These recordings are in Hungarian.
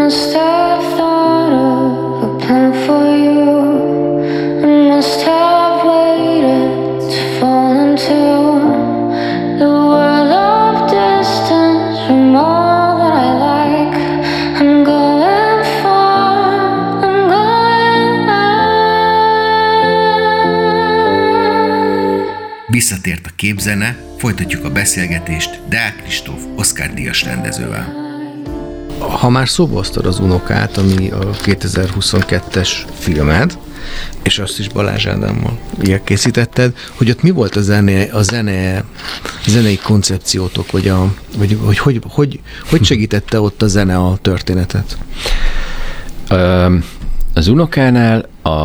must have thought of a plan for you. I must have waited to fall into the world of distance from all that I like. I'm going far, I'm going high. Visszatért a képzene, folytatjuk a beszélgetést Deák Kristóf Oscar-díjas rendezővel. Ha már szóba hoztad az Unokát, ami a 2022-es filmed, és azt is Balázs Ádámmal készítetted, hogy ott mi volt a zenei koncepciótok, vagy hogy segítette ott a zene a történetet? Az Unokánál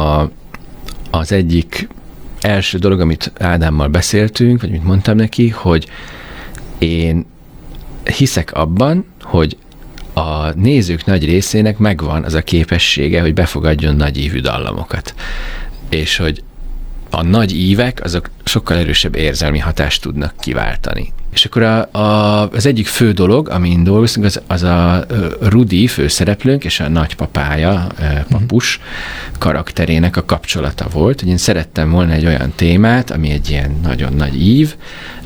az egyik első dolog, amit Ádámmal beszéltünk, vagy mit mondtam neki, hogy én hiszek abban, hogy a nézők nagy részének megvan az a képessége, hogy befogadjon nagy ívű dallamokat. És hogy a nagy ívek, azok sokkal erősebb érzelmi hatást tudnak kiváltani. És akkor az egyik fő dolog, amin dolgoztunk, az a Rudi főszereplőnk és a nagypapája, Papus karakterének a kapcsolata volt. Hogy én szerettem volna egy olyan témát, ami egy ilyen nagyon nagy ív,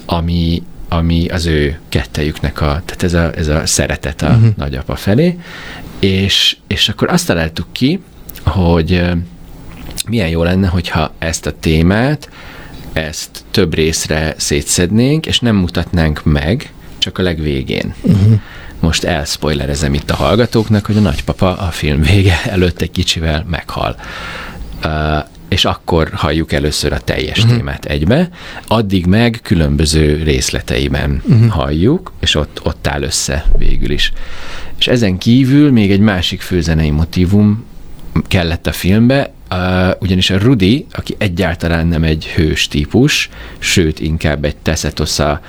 ami az ő kettejüknek tehát ez a szeretet a nagyapa felé, és akkor azt találtuk ki, hogy milyen jó lenne, hogyha ezt a témát, ezt több részre szétszednénk, és nem mutatnánk meg, csak a legvégén. Most elspoilerezem itt a hallgatóknak, hogy a nagypapa a film vége előtt egy kicsivel meghal. És akkor halljuk először a teljes témát egybe, addig meg különböző részleteiben halljuk, és ott áll össze végül is. És ezen kívül még egy másik főzenei motívum kellett a filmbe, ugyanis a Rudi, aki egyáltalán nem egy hős típus, sőt inkább egy teszetosza,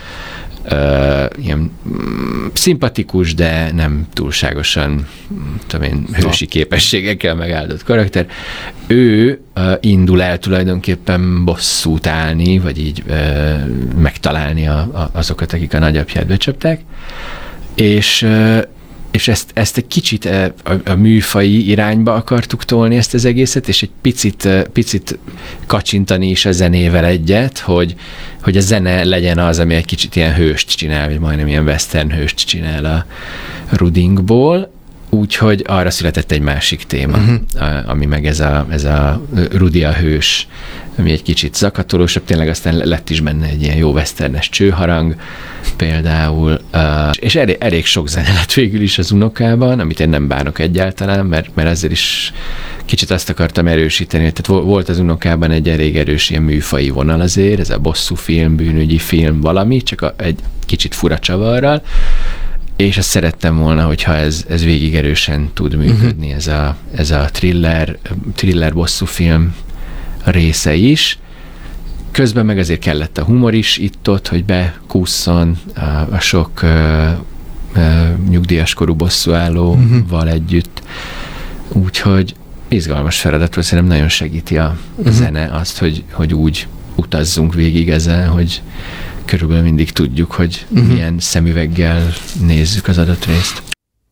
ilyen szimpatikus, de nem túlságosan hősi képességekkel megáldott karakter. Ő indul el tulajdonképpen bosszút állni, vagy így megtalálni azokat, akik a nagyapját becsapták, és ezt egy kicsit a műfai irányba akartuk tolni ezt az egészet, és egy picit kacsintani is a zenével egyet, hogy a zene legyen az, ami egy kicsit ilyen hőst csinál, vagy majdnem ilyen western hőst csinál a Rudinkból, úgyhogy arra született egy másik téma, ami meg ez a Rudi a hős, ami egy kicsit zakatolósabb, tényleg aztán lett is benne egy ilyen jó westernes csőharang például, és elég sok zene lett végül is az Unokában, amit én nem bánok egyáltalán, mert ezzel is kicsit azt akartam erősíteni, tehát volt az Unokában egy elég erős ilyen műfai vonal azért, ez a bosszúfilm, bűnügyi film valami, csak egy kicsit fura csavarral, és azt szerettem volna, hogyha ez végig erősen tud működni, ez a thriller bosszúfilm része is. Közben meg azért kellett a humor is itt-ott, hogy bekússzon a sok nyugdíjas korú bosszúállóval együtt. Úgyhogy izgalmas feladat volt, szerintem nagyon segíti a zene azt, hogy úgy utazzunk végig ezen, hogy körülbelül mindig tudjuk, hogy milyen szemüveggel nézzük az adott részt.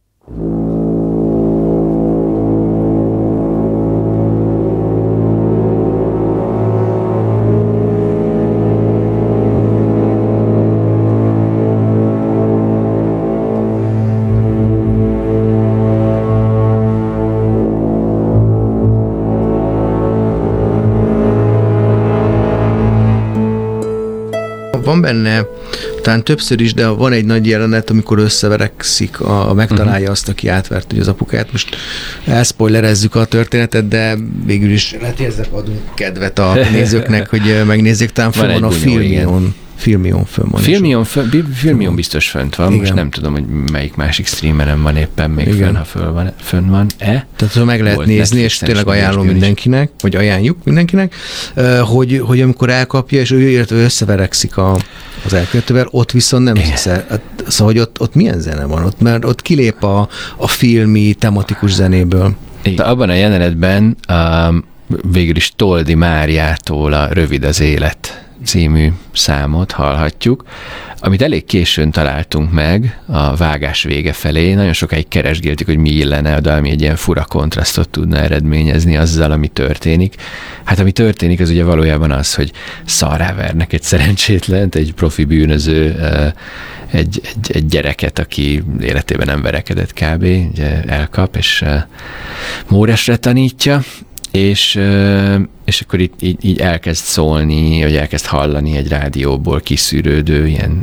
Van benne, talán többször is, de van egy nagy jelenet, amikor összeverekszik, megtalálja azt, aki átvert ugye az apukáját. Most elszpoilerezzük a történetet, de végül is lehet, ezzel adunk kedvet a nézőknek, hogy megnézzék, talán fönn van a Filmion fönn van. Filmion biztos fönt van, igen. Most nem tudom, hogy melyik másik streameren van éppen még fönn, ha fönn van-e. Tehát meg lehet nézni, Netflixen, és tényleg ajánlom mindenkinek, vagy ajánljuk mindenkinek, hogy amikor elkapja, és ő összeverekszik az elkövetővel, ott viszont nem hiszem. Szóval, hogy ott milyen zene van? Mert ott kilép a filmi, tematikus zenéből. Abban a jelenetben végül is Toldi Máriától a Rövid az élet című számot hallhatjuk, amit elég későn találtunk meg a vágás vége felé. Nagyon sokáig keresgéltük, hogy mi illene oda, ami egy ilyen fura kontrasztot tudna eredményezni azzal, ami történik. Hát ami történik, az ugye valójában az, hogy szarrávernek egy szerencsétlent, egy profi bűnöző, egy gyereket, aki életében nem verekedett kb. Ugye elkap, és móresre tanítja, és akkor így elkezd szólni, vagy elkezd hallani egy rádióból kiszűrődő ilyen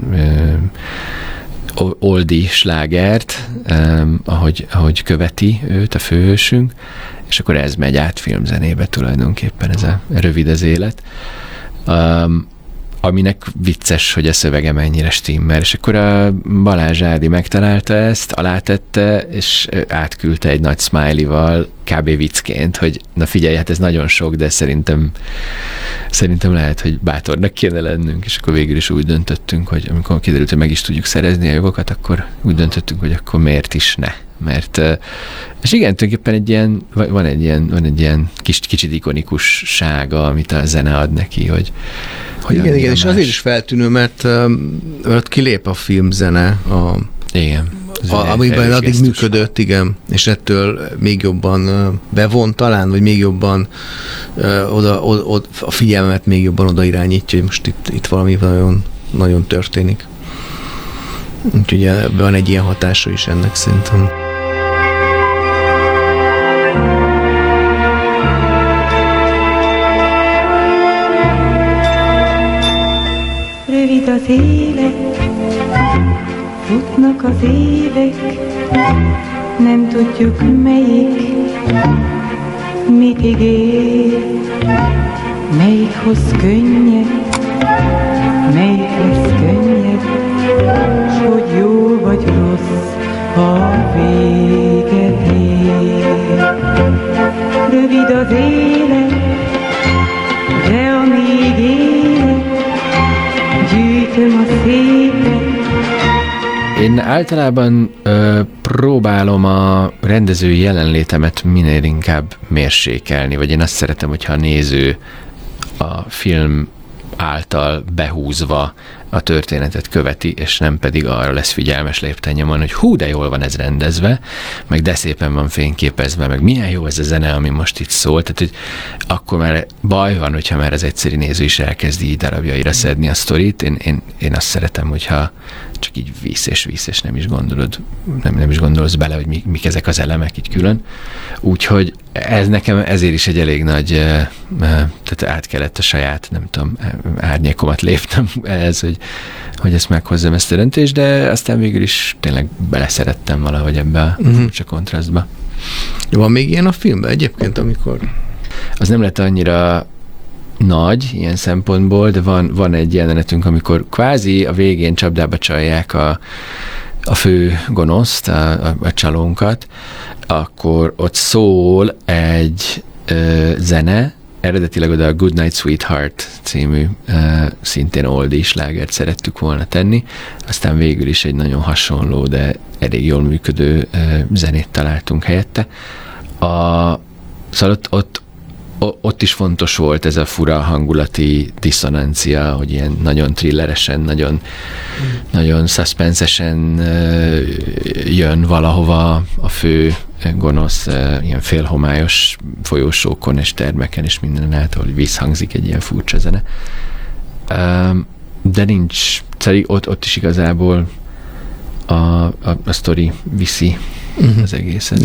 oldie slágert, ahogy követi őt a főhősünk, és akkor ez megy át filmzenébe tulajdonképpen, ez a rövid az élet. Aminek vicces, hogy a szövege mennyire stimmel, és akkor a Balázs Ádi megtalálta ezt, alátette, és átküldte egy nagy smiley-val, kb. Viccként, hogy na figyelj, hát ez nagyon sok, de szerintem lehet, hogy bátornak kéne lennünk, és akkor végül is úgy döntöttünk, hogy amikor kiderült, hogy meg is tudjuk szerezni a jogokat, akkor úgy döntöttünk, hogy akkor miért is ne. Mert, és igen, tulajdonképpen van egy ilyen kicsit ikonikussága, amit a zene ad neki, hogy igen, és azért is feltűnő, mert kilép a filmzene, igen, amiben addig működött, igen, és ettől még jobban bevon talán, vagy még jobban a figyelmet még jobban oda irányítja, hogy most itt valami nagyon, nagyon történik. Úgyhogy van egy ilyen hatása is ennek szerintem. Rövid az élet, futnak az évek, nem tudjuk melyik mit ígér, melyik hoz könnyed, melyik lesz könnyed, s hogy jó vagy rossz, ha véget ér. Rövid az élet, de amíg élet, gyűjtöm a szépet. Én általában próbálom a rendezői jelenlétemet minél inkább mérsékelni, vagy én azt szeretem, hogyha a néző a film által behúzva a történetet követi, és nem pedig arra lesz figyelmes léptennyomon, hogy hú, de jól van ez rendezve, meg de szépen van fényképezve, meg milyen jó ez a zene, ami most itt szól. Tehát, hogy akkor már baj van, hogyha már az egyszerű néző is elkezdi így darabjaira szedni a sztorit. Én azt szeretem, hogyha csak így víz és nem is gondolod, nem is gondolsz bele, hogy mik ezek az elemek így külön. Úgyhogy ez nekem ezért is egy elég nagy, tehát át kellett a saját, nem tudom, árnyékomat léptem ehhez, hogy ezt meghozzam ezt a döntést, de aztán végül is tényleg beleszerettem valahogy ebbe a furcsa kontrasztba. Van még ilyen a filmben egyébként, amikor? Az nem lett annyira nagy ilyen szempontból, de van egy jelenetünk, amikor kvázi a végén csapdába csalják a fő gonoszt, a csalónkat, akkor ott szól egy zene, eredetileg oda a Good Night Sweetheart című szintén oldie slágert szerettük volna tenni, aztán végül is egy nagyon hasonló, de elég jól működő zenét találtunk helyette. Szóval ott is fontos volt ez a fura hangulati disszonancia, hogy ilyen nagyon thrilleresen, nagyon suspensesen jön valahova a fő gonosz, ilyen félhomályos folyósókon és termeken és minden át, ahol visszhangzik egy ilyen furcsa zene. De nincs, ott is igazából a sztori viszi az egészet.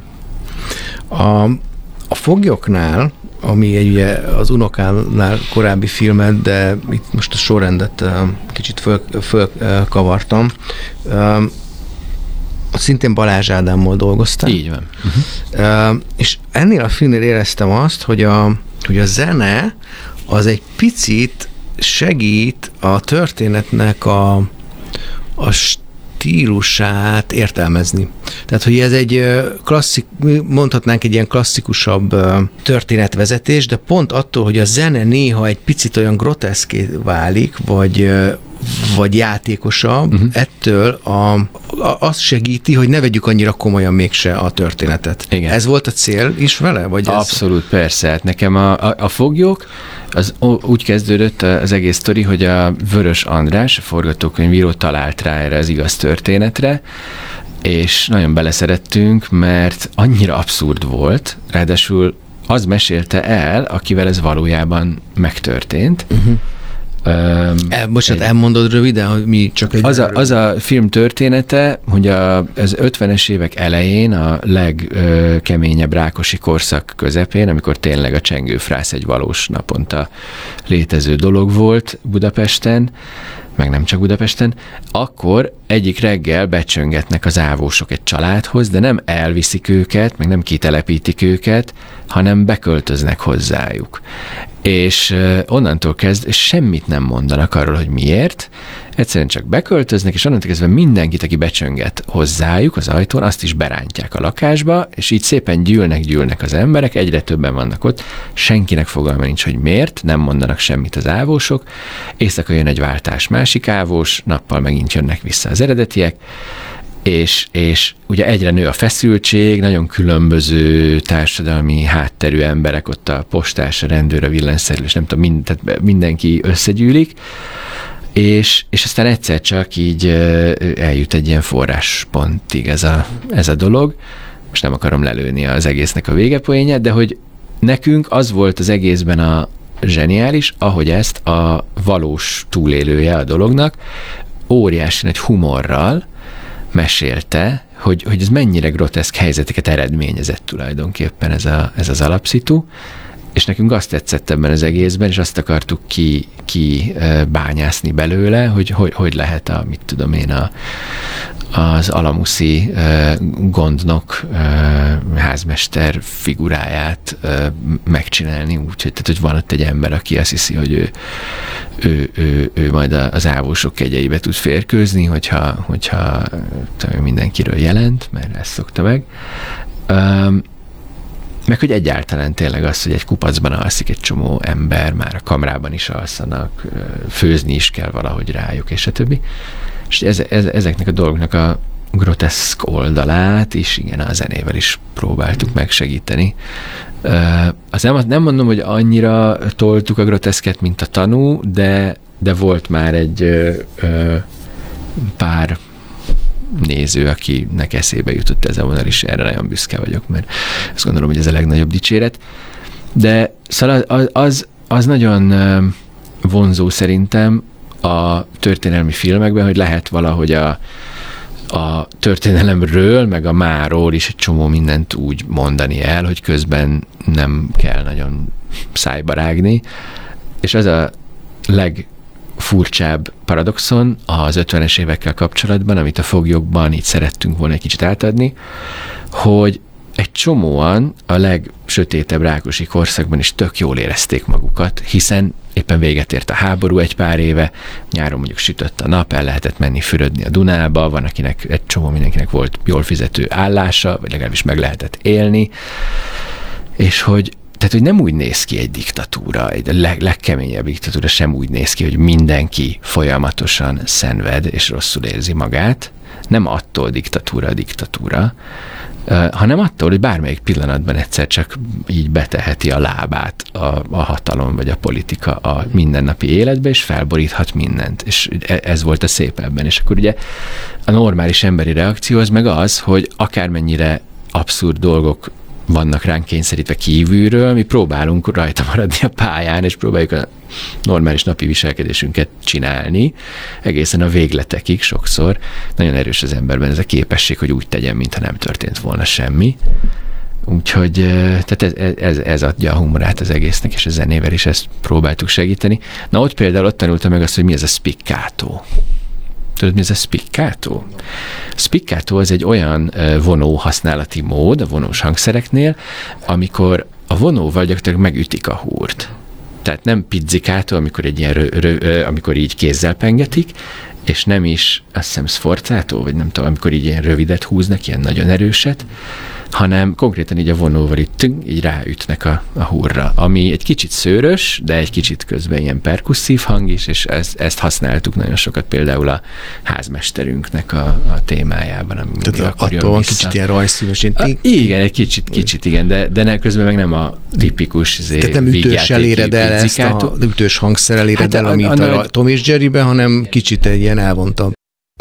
A Foglyoknál, ami egy az Unokánál korábbi filmet, de itt most a sorrendet kicsit fölkavartam. Szintén Balázs Ádámmal dolgoztam. Így van. És ennél a filmnél éreztem azt, hogy a zene az egy picit segít a történetnek a stílusát értelmezni. Tehát, hogy ez egy mondhatnánk egy ilyen klasszikusabb történetvezetés, de pont attól, hogy a zene néha egy picit olyan groteszké válik, vagy játékosabb, ettől azt segíti, hogy ne vegyük annyira komolyan mégse a történetet. Igen. Ez volt a cél is vele? Vagy abszolút, persze. Hát nekem a foglyok, az úgy kezdődött az egész sztori, hogy a Vörös András, a forgatókönyvíró talált rá erre az igaz történetre, és nagyon beleszerettünk, mert annyira abszurd volt, ráadásul az mesélte el, akivel ez valójában megtörtént. Bocsánat, elmondod röviden, hogy mi csak egy... Az a film története, hogy az 50-es évek elején, a legkeményebb rákosi korszak közepén, amikor tényleg a csengőfrász egy valós naponta létező dolog volt Budapesten, meg nem csak Budapesten, akkor egyik reggel becsöngetnek az ávósok egy családhoz, de nem elviszik őket, meg nem kitelepítik őket, hanem beköltöznek hozzájuk. És onnantól kezdve semmit nem mondanak arról, hogy miért, egyszerűen csak beköltöznek, és onnantól kezdve mindenkit, aki becsönget hozzájuk az ajtón, azt is berántják a lakásba, és így szépen gyűlnek az emberek, egyre többen vannak ott, senkinek fogalma nincs, hogy miért, nem mondanak semmit az ávósok, éjszaka jön egy váltás másik ávós, nappal megint jönnek vissza az eredetiek, és ugye egyre nő a feszültség, nagyon különböző társadalmi hátterű emberek, ott a postás, a rendőr, a villanyszerelés, nem tudom, tehát mindenki összegyűlik, és aztán egyszer csak így eljut egy ilyen forráspontig ez a dolog. Most nem akarom lelőni az egésznek a végepoénját, de hogy nekünk az volt az egészben a zseniális, ahogy ezt a valós túlélője a dolognak óriási nagy humorral mesélte, hogy ez mennyire groteszk helyzeteket eredményezett tulajdonképpen ez az alapszitu, és nekünk azt tetszett ebben az egészben, és azt akartuk ki bányászni belőle, hogy lehet mit tudom én, az alamuszi gondnok házmester figuráját megcsinálni, úgyhogy hogy van ott egy ember, aki azt hiszi, hogy ő majd az ávósok kegyeibe tud férkőzni, hogyha mindenkiről jelent, mert ezt szokta meg. Meg hogy egyáltalán tényleg az, hogy egy kupacban alszik egy csomó ember, már a kamrában is alszanak, főzni is kell valahogy rájuk, és a többi. És ezeknek a dolgoknak a groteszk oldalát is, igen, a zenével is próbáltuk megsegíteni. Nem mondom, hogy annyira toltuk a groteszket, mint a Tanú, de volt már egy pár néző, akinek eszébe jutott ez a vonal, és erre nagyon büszke vagyok, mert azt gondolom, hogy ez a legnagyobb dicséret. De szóval az nagyon vonzó szerintem a történelmi filmekben, hogy lehet valahogy a történelemről, meg a máról is egy csomó mindent úgy mondani el, hogy közben nem kell nagyon szájba rágni. És az a legfurcsább paradoxon az 50-es évekkel kapcsolatban, amit a foglyokban így szerettünk volna egy kicsit átadni, hogy egy csomóan a legsötétebb rákosi korszakban is tök jól érezték magukat, hiszen éppen véget ért a háború egy pár éve, nyáron mondjuk sütött a nap, el lehetett menni fürödni a Dunába, van akinek, egy csomó mindenkinek volt jól fizető állása, vagy legalábbis meg lehetett élni, és hogy nem úgy néz ki egy diktatúra, egy legkeményebb diktatúra sem úgy néz ki, hogy mindenki folyamatosan szenved és rosszul érzi magát, nem attól diktatúra a diktatúra, hanem attól, hogy bármelyik pillanatban egyszer csak így beteheti a lábát a hatalom vagy a politika a mindennapi életbe, és felboríthat mindent. És ez volt a szép ebben. És akkor ugye a normális emberi reakció az meg az, hogy akármennyire abszurd dolgok vannak ránk kényszerítve kívülről, mi próbálunk rajta maradni a pályán, és próbáljuk a normális napi viselkedésünket csinálni, egészen a végletekig sokszor. Nagyon erős az emberben ez a képesség, hogy úgy tegyen, mintha nem történt volna semmi. Úgyhogy tehát ez adja a humorát az egésznek, és a zenével is ezt próbáltuk segíteni. Na ott például ott tanultam meg azt, hogy mi ez a spiccato. Tudod, mi ez a spiccato? Spiccato az egy olyan vonó használati mód a vonós hangszereknél, amikor a vonóval gyakorlatilag megütik a húrt. Tehát nem pizzicato, amikor egy ilyen amikor így kézzel pengetik, és nem is, azt hiszem, sforzato, vagy nem tudom, amikor így ilyen rövidet húznak, ilyen nagyon erőset, hanem konkrétan így a vonóval így ráütnek a hurra, ami egy kicsit szőrös, de egy kicsit közben ilyen perkusszív hang is, és ezt használtuk nagyon sokat például a házmesterünknek a témájában. Tehát attól van kicsit ilyen rajzszíves. Igen, egy kicsit igen, de közben meg nem a tipikus tehát nem ütőssel éred el ezt a ütős hangszerrel éred el, amit a Tom és Jerryben, hanem kicsit egy ilyen elvontabb.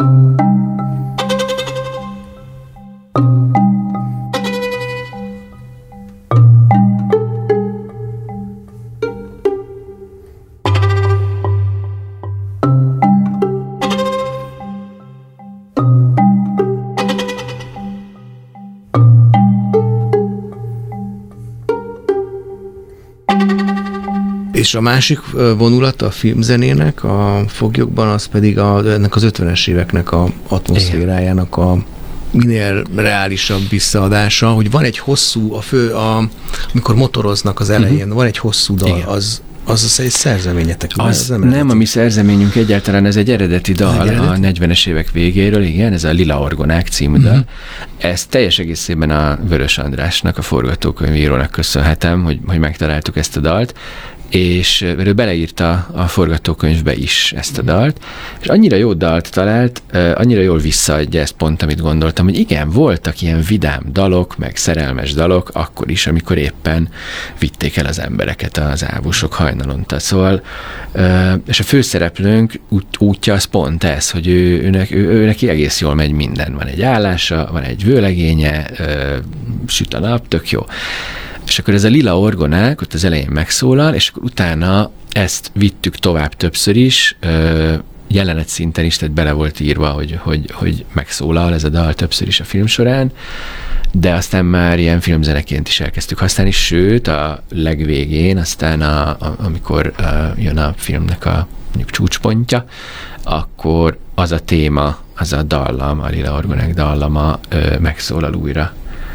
És a másik vonulata a filmzenének a foglyokban, az pedig ennek az 50-es éveknek a atmoszférájának a minél reálisabb visszaadása, hogy van egy hosszú, amikor motoroznak az elején, van egy hosszú dal, az egy szerzeményetek. Az nem a mi szerzeményünk egyáltalán, ez egy eredeti dal a 40-es évek végéről, igen, ez a Lila Orgonák című dal. Ezt teljes egészében a Vörös Andrásnak, a forgatókönyvírónak köszönhetem, hogy megtaláltuk ezt a dalt, és ő beleírta a forgatókönyvbe is ezt a dalt, és annyira jó dalt talált, annyira jól visszaadja ezt pont, amit gondoltam, hogy igen, voltak ilyen vidám dalok, meg szerelmes dalok, akkor is, amikor éppen vitték el az embereket az ávusok hajnalonta. Szóval, és a főszereplőnk útja az pont ez, hogy ő neki egész jól megy minden. Van egy állása, van egy vőlegénye, süt a nap, tök jó. És akkor ez a Lila Orgonák ott az elején megszólal, és akkor utána ezt vittük tovább többször is, jelenet szinten is, tehát bele volt írva, hogy megszólal ez a dal többször is a film során, de aztán már ilyen filmzeneként is elkezdtük használni, sőt a legvégén, aztán amikor jön a filmnek a mondjuk csúcspontja, akkor az a téma, az a dallam, a Lila Orgonák dallama megszólal újra.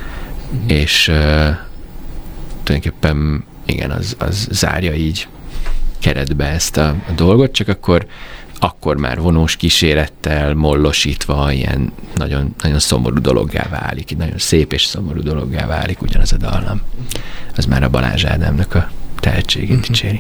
És tulajdonképpen igen, az zárja így keretbe ezt a dolgot, csak akkor már vonós kísérettel, mollosítva ilyen nagyon, nagyon szomorú dologgá válik, nagyon szép és szomorú dologgá válik ugyanaz a dallam. Az már a Balázs Ádámnak a tehetségét dicséri.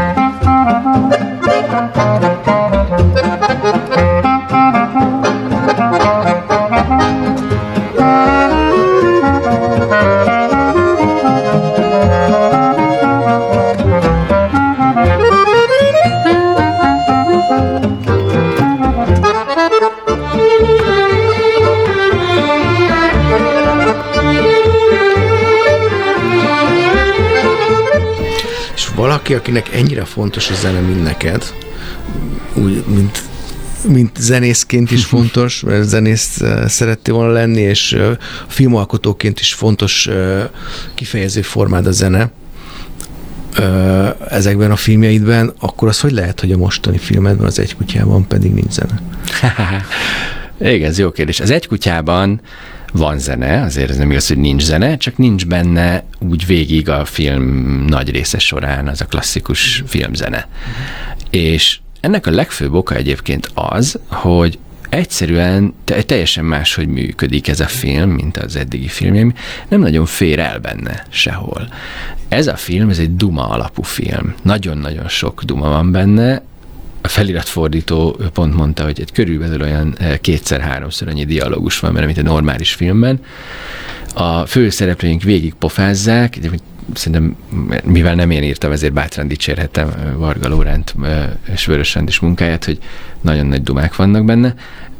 Valaki, akinek ennyire fontos a zene, mint neked, úgy, mint zenészként is fontos, mert zenész szerettél volna lenni, és filmalkotóként is fontos kifejező formád a zene ezekben a filmjeidben, akkor az hogy lehet, hogy a mostani filmedben, az Egy kutyában pedig nincs zene? Igen, ez jó kérdés. Az Egy kutyában van zene, azért ez nem igaz, hogy nincs zene, csak nincs benne úgy végig a film nagy része során az a klasszikus filmzene. És ennek a legfőbb oka egyébként az, hogy egyszerűen teljesen máshogy működik ez a film, mint az eddigi filmjeim, nem nagyon fér el benne sehol. Ez a film, ez egy duma alapú film. Nagyon-nagyon sok duma van benne. A feliratfordító pont mondta, hogy egy körülbelül olyan 2-3-szor annyi dialógus van benne, mint a normális filmben. A főszereplőink végig pofázzák, szerintem, mivel nem én írtam, ezért bátran dicsérhetem Varga Lóránt és Vörös Andis munkáját, hogy nagyon nagy dumák vannak benne.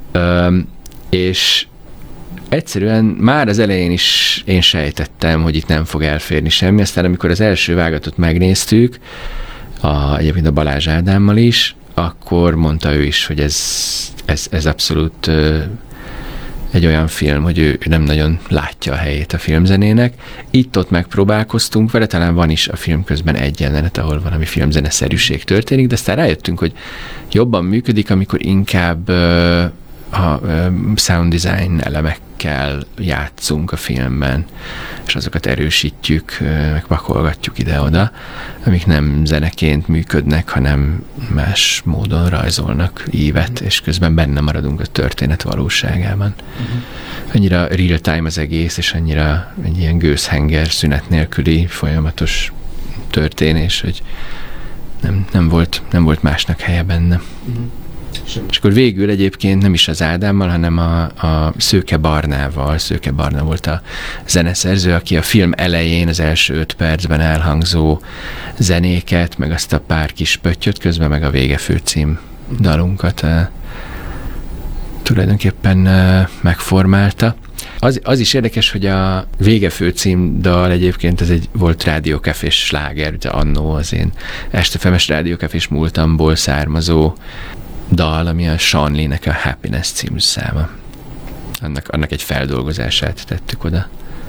És egyszerűen már az elején is én sejtettem, hogy itt nem fog elférni semmi, aztán amikor az első vágatot megnéztük, egyébként a Balázs Ádámmal is, akkor mondta ő is, hogy ez abszolút egy olyan film, hogy ő nem nagyon látja a helyét a filmzenének. Itt-ott megpróbálkoztunk vele, talán van is a film közben egy jelenet, ahol valami filmzeneszerűség történik, de aztán rájöttünk, hogy jobban működik, amikor inkább sound design elemekkel játszunk a filmben, és azokat erősítjük, megpakolgatjuk ide-oda, amik nem zeneként működnek, hanem más módon rajzolnak ívet, és közben benne maradunk a történet valóságában. Annyira real time az egész, és annyira egy ilyen gőzhenger, szünet nélküli folyamatos történés, hogy nem volt másnak helye benne. És akkor végül egyébként nem is az Ádámmal, hanem a Szőke Barnával. Szőke Barna volt a zeneszerző, aki a film elején az első 5 percben elhangzó zenéket, meg azt a pár kis pöttyöt, közben meg a Vége főcím dalunkat tulajdonképpen megformálta. Az is érdekes, hogy a Vége főcím dal egyébként ez volt rádiókafés sláger, de annó az én estefemes rádiókafés múltamból származó dal, ami a Sean Lee-nek a Happiness című száma. Annak egy feldolgozását tettük oda.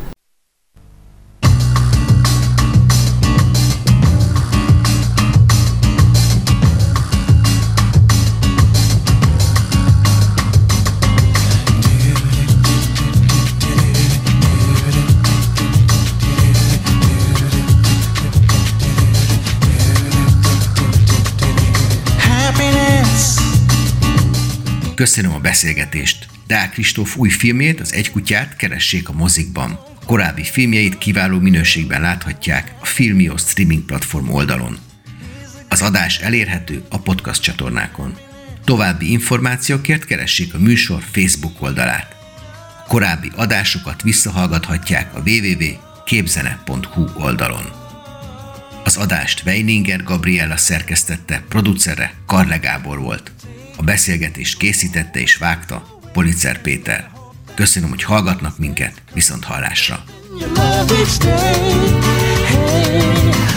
Köszönöm a beszélgetést. Deák Kristóf új filmjét, az Egy kutyát keressék a mozikban. Korábbi filmjeit kiváló minőségben láthatják a Filmio streaming platform oldalon. Az adás elérhető a podcast csatornákon. További információkért keressék a műsor Facebook oldalát. A korábbi adásokat visszahallgathatják a www.képzene.hu oldalon. Az adást Weininger Gabriella szerkesztette, producere Karle Gábor volt. A beszélgetést készítette és vágta Policer Péter. Köszönöm, hogy hallgatnak minket, viszont hallásra!